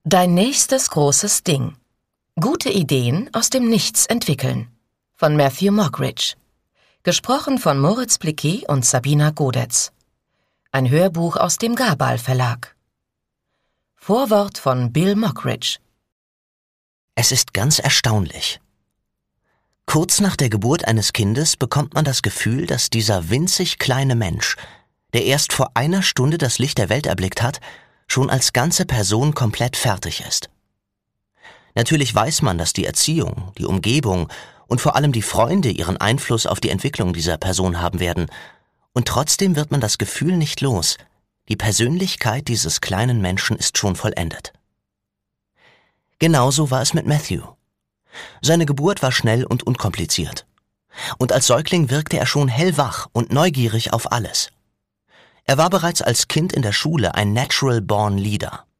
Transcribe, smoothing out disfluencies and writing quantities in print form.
Dein nächstes großes Ding. Gute Ideen aus dem Nichts entwickeln. Von Matthew Mockridge. Gesprochen von Moritz Blicky und Sabina Godetz. Ein Hörbuch aus dem Gabal Verlag. Vorwort von Bill Mockridge. Es ist ganz erstaunlich. Kurz nach der Geburt eines Kindes bekommt man das Gefühl, dass dieser winzig kleine Mensch, der erst vor einer Stunde das Licht der Welt erblickt hat, schon als ganze Person komplett fertig ist. Natürlich weiß man, dass die Erziehung, die Umgebung und vor allem die Freunde ihren Einfluss auf die Entwicklung dieser Person haben werden, und trotzdem wird man das Gefühl nicht los, die Persönlichkeit dieses kleinen Menschen ist schon vollendet. Genauso war es mit Matthew. Seine Geburt war schnell und unkompliziert. Und als Säugling wirkte er schon hellwach und neugierig auf alles. Er war bereits als Kind in der Schule ein Natural Born Leader.